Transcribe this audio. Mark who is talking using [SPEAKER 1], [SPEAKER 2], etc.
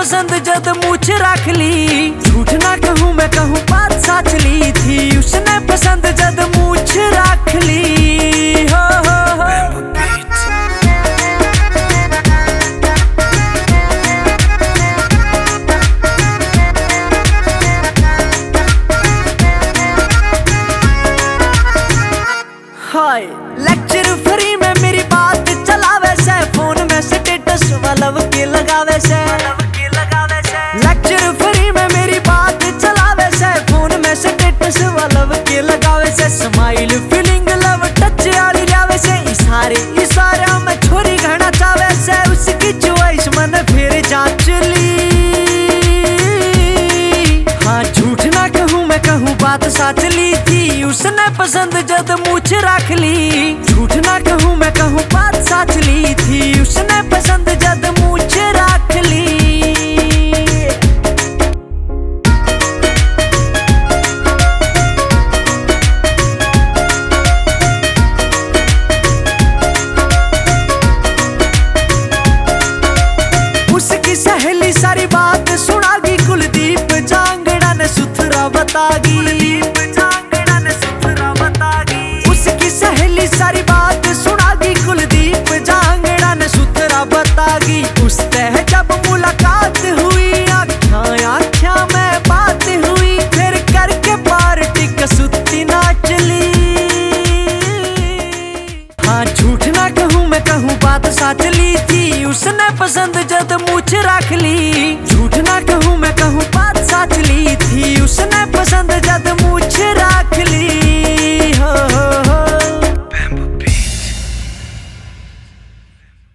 [SPEAKER 1] पसंद जद मूछ रख ली। झूठ ना कहूँ मैं कहूँ बात सच ली थी, उसने पसंद जद मूछ रख ली। हो हाय लेक्चर फ्री में मेरी बात चलावे से, फोन में स्टेटस वालव के लगावे से। लेक्चर फ्री में मेरी बात चलावे से, फोन में स्टेटस वालव के लगावे से। स्माइल फीलिंग लव टच वाली लावे से, इशारे में छोरी घना चावे से। उसकी चॉइस मन फिर जांच ली। हाँ झूठ ना कहूँ मैं कहूँ बात सच ली थी, उसने पसंद जद मूछ रख ली। झूठ ना कहूँ मैं कहूँ बात सच ली थी, उसने पसंद जद मूछ रख ली। उसकी सहेली सारी बात सुनागी, कुलदीप जांगड़ा ने सुथरा बतागी। उसकी सहेली सारी बात सुनागी, कुलदीप जांगड़ा ने सुथरा बतागी। उससे जब मुलाकात हुई, आँखों में बात हुई, फिर करके पार्टी कसुत्ती नाच ली। हाँ झूठ ना कहूँ मैं कहूँ बात सच ली थी, उसने पसंद जद मूछ रख ली। झूठ ना कहूँ मैं कहूँ बात सच ली थी, उसने पसंद